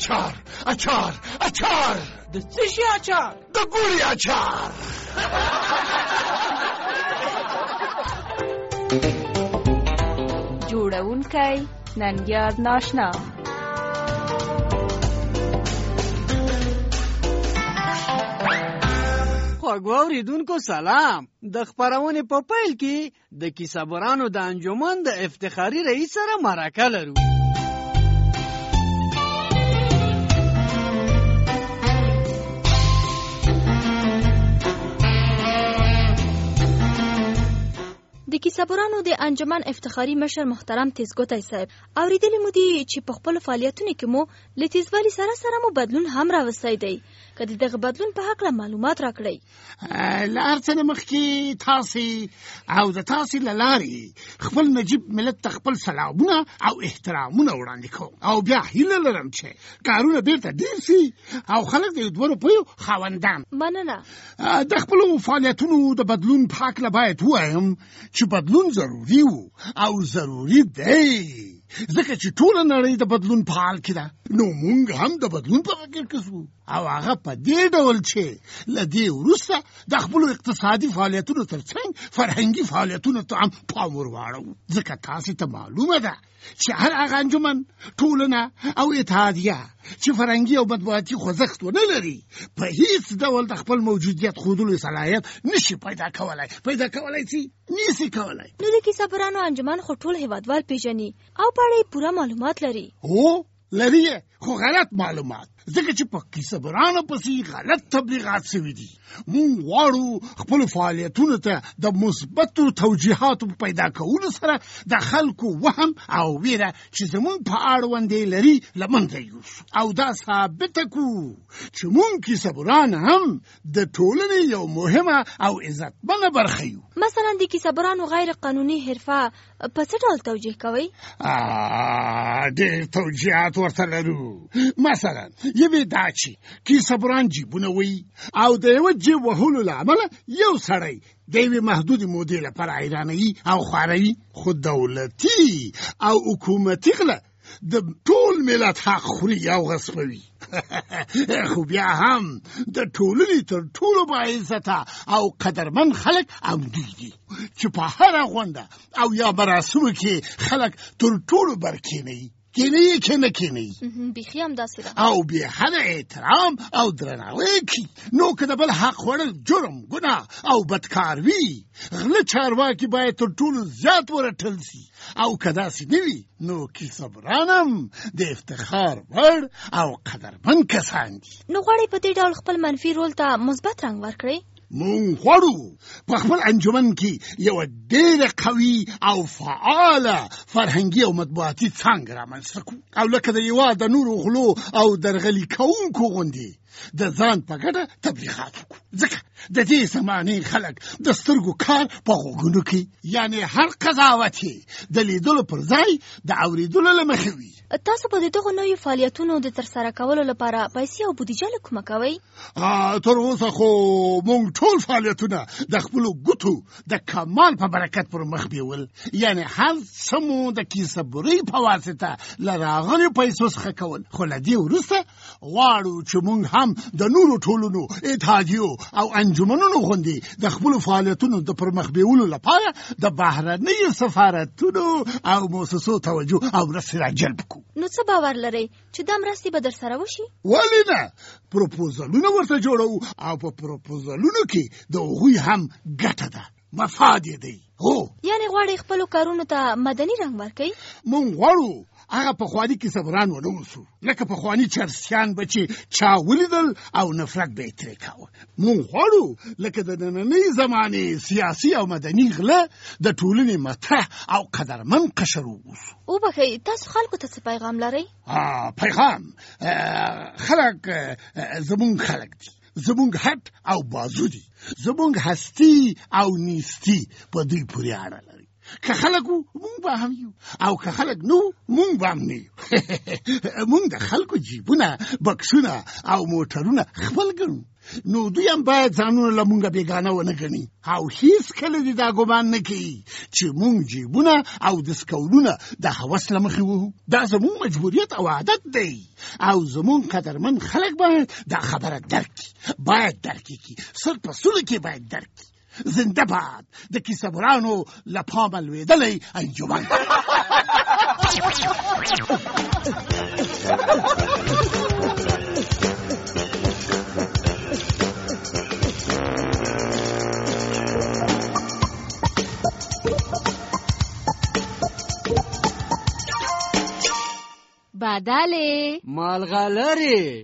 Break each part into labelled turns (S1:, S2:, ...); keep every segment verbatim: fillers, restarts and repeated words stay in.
S1: اچار اچار اچار.
S2: د څه شي اچار؟
S1: د ګوړې اچار.
S3: جوړونکی ننګیال ناشنا.
S2: خواږه اوریدونکو سلام. د خپرونې په پیل کې د کیسهبرانو د انجمن د افتخاري رئیس سره مرکه لرو.
S4: د کیسهبرانو د انجمن افتخاري مشر محترم تیزګوتی صاحب، اوریدلی مو دي چې په خپل فعالیتونو کې مو له تیزوالي سره سره مو بدلون هم راوستی دی. که د دغه بدلون په هکله معلومات راکړئ.
S1: له هر څه نه مخکې تاسې او د تاسې له لارې خپل نجیب ملت ته خپل سلامونه او احترامونه وړاندې کوم او بیا هیله لرم چې کارونه بیرته ډېر سي او خلک د دوه روپیو خاوندان.
S4: مننه.
S1: د خپلو فعالیتونو د بدلون په هکله باید ووایم چې بدلون ضروري وو او ضروري دی، ځکه چې ټوله نړۍ د بدلون په حال کې ده. نو موږ هم د بدلون په فکر کې سو او هغه په دې ډول چې له دې وروسته د خپلو اقتصادي فعالیتونو ترڅنګ فرهنګي فعالیتونو ته هم پام ور واړو، ځکه تاسې ته معلومه ده چې هر هغه انجمن، ټولنه او اتحادیه چې فرهنګي او مطبوعاتي خوځښت ونه لري په هیڅ ډول د خپل موجودیت ښودلو صلاحیت نشي پیدا کولای پیدا کولای سي نشي کولای.
S4: نو د کیسهبرانو انجمن خو ټول هیوادوال پیژني او په اړه پوره معلومات لري.
S1: هو لري، خو غلط معلومات، ځکه چې په کیسهبرانو پسې غلط تبلیغات شوي دي. موږ غواړو خپل فعالیتونو ته د مثبتو توجیهاتو پیدا کولو سره د خلکو وهم او ویره چې زموږ په اړوند لري له منځه یوسو او دا ثابته کړو چې موږ کیسهبران هم د ټولنې یو مهمه او عزتمنه برخه یو.
S4: مثلا د کیسهبرانو غیر قانوني حرفه په څه ډول توجیه کوئ؟
S1: ډېر توجیهات ورته لرو. مثلا یوې دا چې کیسهبران جیبونه وهي او د یوه جیب وهلو له امله یو سړی د یوې محدودې مودې لپاره حیرانوي او خواروي، خو دولتي او حکومتي غله د ټول ملت حق خوري او غصبوي. خو بیا هم د ټولنې تر ټولو باعزته او قدرمن خلک همدوی دي چې په هره غونډه او یا مراسمو کې خلک تر ټولو برکېنوي، کینی که نکینی
S4: بیخی هم داسې ده
S1: او بیا هر احترام او درناوی کی. نو که د بل حق خوړل جرم، ګناه او بدکاروي، غله چارواکي باید تر ټولو زیات ورټل سي او که داسې نه وي نو کیسهبران هم د افتخار وړ او قدرمن کسان دي.
S4: نو غواړئ په دې ډول خپل منفي رول ته مثبت رنګ ورکړئ؟
S1: مونږ غواړو په خپل انجمن کې یوه ډېره قوي او فعاله فرهنګي او مطبوعاتي څانګه رامنځته کړو او لکه د هېواد د نورو غلو او درغلي کوونکو غوندې د ځان په ګټه تبلیغات وکړو، ځکه د دې زمانې خلک د سترګو کار په غوږونو کې، یعنې هر قضاوت یې د لیدلو پر ځای د اورېدلو له مخې وي.
S4: تاسو په دغو نویو فعالیتونو د ترسره کولو لپاره پیسې او بودیجه له کومه کوئ؟
S1: تر اوسه خو موږ ټول فعالیتونه د خپلو ګوتو د کمال په برکت پر مخ بیول، یعنې هر څه مو د کیسهبرۍ په واسطه له راغلیو پیسو څخه کول. خو له دې وروسته غواړو چې موږ هم د نورو ټولنو، اتحادیو او انجمنونو غوندې د خپلو فعالیتونو د پرمخ بیولو لپاره د بهرنیو سفارتونو او مؤسسو توجه او مرستې راجلب کړو.
S4: نو څه باور لرئ چې دا مرستې به در سره وشي؟
S1: ولې نه، پروپوزلونه ورته جوړو او په پروپوزلونو کې د هغوی هم ګټه ده، مفاد یې دی. هو،
S4: یعنې غواړئ خپلو کارونو ته مدني رنګ ورکړئ؟
S1: موږ غواړو هغه پخواني کیسهبران ونه اوسو، لکه پخواني چرسیان به چې چا ولیدل او نفرت به یې ترې کاوه. موږ غواړو لکه د نننۍ زمانې سیاسي او مدني غله د ټولنې مطرح او قدرمن قشر واوسو.
S4: وبښئ، تاسو خلکو ته څه پیغام لرئ؟
S1: پیغام خلک زمونږ خلک دي، زمونږ هټ او بازو دي، زمونږ هستی او نیستی په دوی پورې اړه لري. که خلک وو مونږ به هم یو او که خلک نو مونږ به هم نه یو مونږ د خلکو جیبونه بکسونه او موټرونه خپل ګڼو نو دوی هم باید ځانونه له مونږه بېګانه ونه ګڼي او هېڅکله دې دا ګمان نه کوي چې مونږ جیبونه او دستکولونه د هوس له مخې وهو دا زموږ مجبوریت او عادت دی او زموږ قدرمن خلک باید دا خبره درک کړي باید درک کړي سر په سوله کې باید درک کړي زنده باد د کیسهبرانو له پامه لوېدلی انجمن
S5: بدله
S2: مالغلری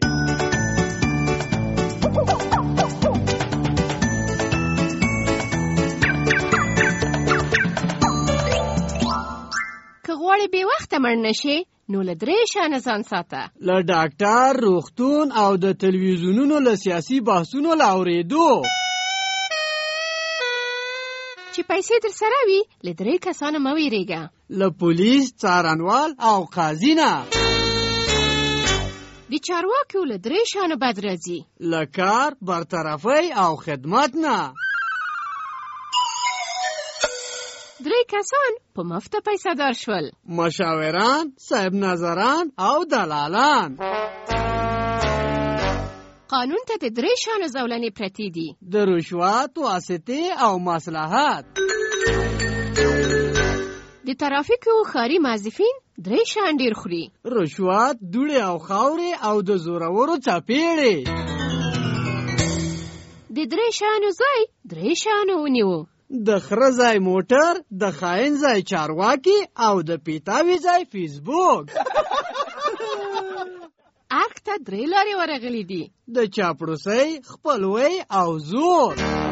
S5: که غواړې بې وخته مړ نشې نو له درې شیانو ځان ساته.
S2: له ډاکټر، روغتون او د تلویزیونونو له سیاسي بحثونو له اورېدو.
S5: چې پیسې در سره وي له درې کسانو مه ویرېږه.
S2: له پولیس، څارنوال او قاضي نه.
S5: د چارواکو له درې شیانو بد راځي.
S2: له کار، برطرفۍ او خدمت نه.
S5: درې کسان په مفته پیسه دار شول.
S2: مشاوران، صاحب نظران او دلالان.
S5: قانون ته د درې شیانو زولنې پرتې دي.
S2: د رشوت، واسطې او مصلحت.
S5: د ترافیکو ښاري موظفین درې شیان ډېر خوري.
S2: رشوت، دوړې او خاورې او د زورورو څپېړې.
S5: د درې شیانو ځای درې شیانو ونیو.
S2: د خره ځای موټر، د خاین ځای چارواکي او د پیتاوي ځای فیسبوک.
S5: ارګ ته درې لارې ورغلي دي.
S2: د چاپړوسۍ، خپلوۍ او زور.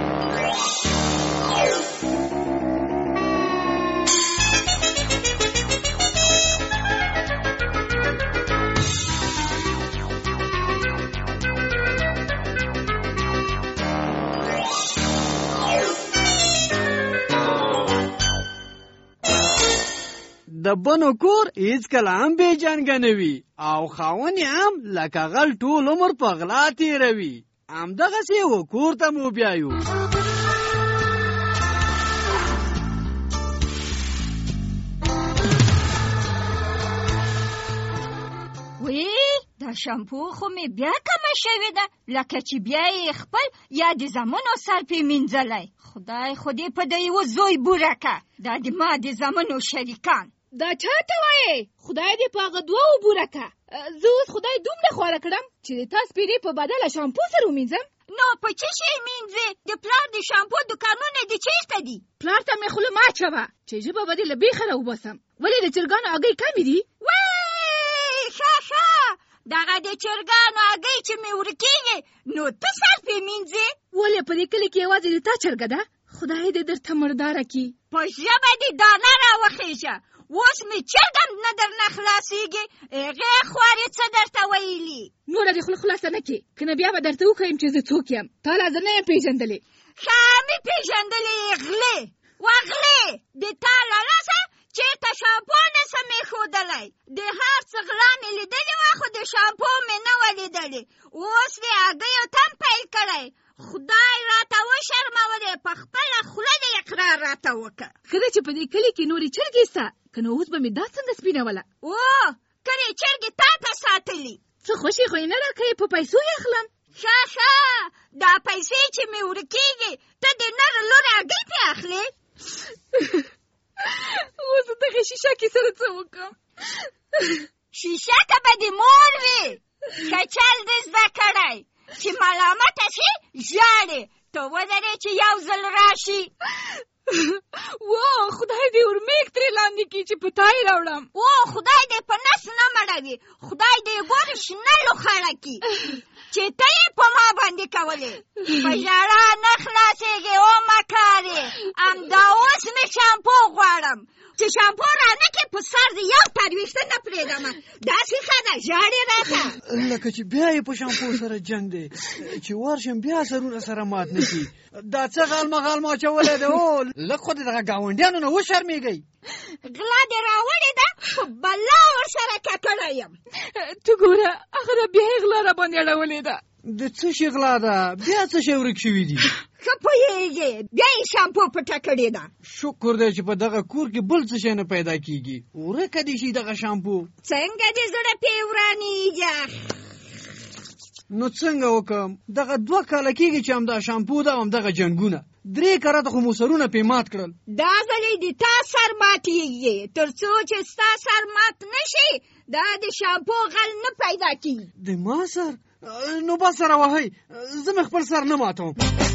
S2: د بنو کور هیڅکله هم بېجنګه نه وي او خاوند یې هم لکه غل ټول عمر په غلا تېروي. همدغسې و کور ته مو بیایو.
S6: وی دا شامپو خو مې بیا کمه شوې ده لکه چې بیا یې خپل یا د زامنو سر پې مینځلی. خدای خو دې په د یوه زوی بوره که دا د ما د زامنو شریکان.
S7: دا چاته وایې خدای دې په هغه دوه بوره که. زه اوس خدای دومره خواره کړم چې د تا سپېرې په بدله شامپو سره ومینځم.
S6: نو په څه شی مینځې؟ د پلار د شامپو دوکانونه دې چېرته دي؟
S7: پلار ته مې خوله مه اچوه چې ژبه به دې له بیخه راوباسم. ولې د چرګانو هګۍ کمې دي؟
S6: وی ښه ښه دغه د چرګانو هګۍ چې مې ورکېږي نو ته سر پې مینځې؟
S7: ولې په دې کلي کې یوازې د تا چرګه ده؟ خدای دې درته مرداره کړي.
S6: په ژبه دې دانه راوخېژه. اوس مې چرګ هم نه درنه خلاصېږي. هغې خوارې څه درته ویلي؟
S7: نوره دې خوله خلاصه نه کړې که نه بیا به درته وښیم چې زه څوک یم. تا لا زه نه یم پېژندلې.
S6: ښه مې پېژندلې غلې وغلې د تا له لاسه چېرته شامپو نه سم ایښودلی. د هر څه غلا مې لیدلې وه خو د شامپو مې نه وه لیدلې. اوس دې هګیو تم پیل کړی. خدای راته وشرمولې په خپله خوله دې اقرار راته وکړه.
S7: ښه ده چې په دې کلي کې نورې چرګې سته که نو اوس به مې دا څنګه سپینوله.
S6: او کرې چرګې تا ته ساتلي.
S7: څه خوشې خو یې نه راکوې په پیسو یې اخلم.
S6: ښه ښه دا پیسې چې مې ورکېږي ته د نر لور هګۍ پې اخلې.
S7: اوس دغې شیشکې سره څه وکړم؟
S6: شیشکه به دې مور وي. ښه چل دې زده کړی چې ملامته شي ژاړې. ته ودرې چې یو ځل راشي.
S7: و خدای دې ورمېږ ترې لاندې کړي چې په تا یې راوړم.
S6: او خدای دې په نس نه مړوي. خدای دې ګورې شنه لوخړه کړي چې ته یې په ما باندې کولې. په ژړا نه خلاصېږې او مکارې. همدا اوس مې شامپو غواړم. چې شامپو رانه کې په سر د یو تر ویښته نه پرېږدم. داسې ښه ده ژاړې راته
S2: لکه چې بیا یې په شامپو سره جنګ دی چې ورشم بیا سرونه سره مات نه شي. دا څه غالمه غالمه اچولی دی. او لږ خو دې دغه ګاونډیانو نه وشرمېږئ.
S6: غلا دې راوړې ده په بلا ورسره ککړی یم.
S7: ته ګوره هغه د بیا یې غلا راباندې اړولې ده.
S2: د څه شي غلا ده؟ بیا څه شی ورک شوي دي؟
S6: ښه پوهېږې بیا یې شامپو پټه کړې ده.
S2: شکر دی چې په دغه کور کې بل څه شی نه پیدا کېږي. ورکه دې شي دغه شامپو.
S6: څنګه دې زړه پې ورانېږي؟
S2: نو څنګه وکم؟ دغه دوه کاله کېږي چې همدا شامپو ده او همدغه جنګونه. درې کرته خو مو سرونه پې مات کړل.
S6: دا ځلې د تا سر ماتېږي. تر څو چې ستا سر مات نه شي دا د شامپو غل نه پیدا کېږي.
S2: د ما سر؟ نو بس سره وهئ، زه مې خپل سر نه ماتوم.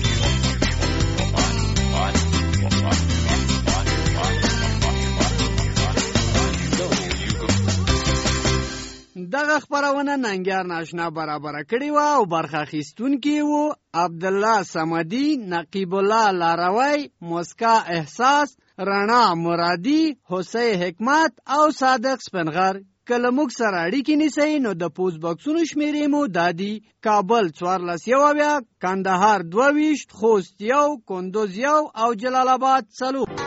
S2: دغه خپرونه ننګیار ناشنا برابره کړې وه او برخه اخیستونکي وو عبدالله صمدي، نقیب الله لاروی، مسکا احساس، رڼا مرادي، حسین حکمت او صادق سپنغر. که له موږ سره اړیکې نیسئ نو د پوسټ باکسونو شمېرې مو دا دي: کابل څوارلس یو اویا، کندهار دوه ویشت، خوست یو، کندوز یو او جلال آباد څلور.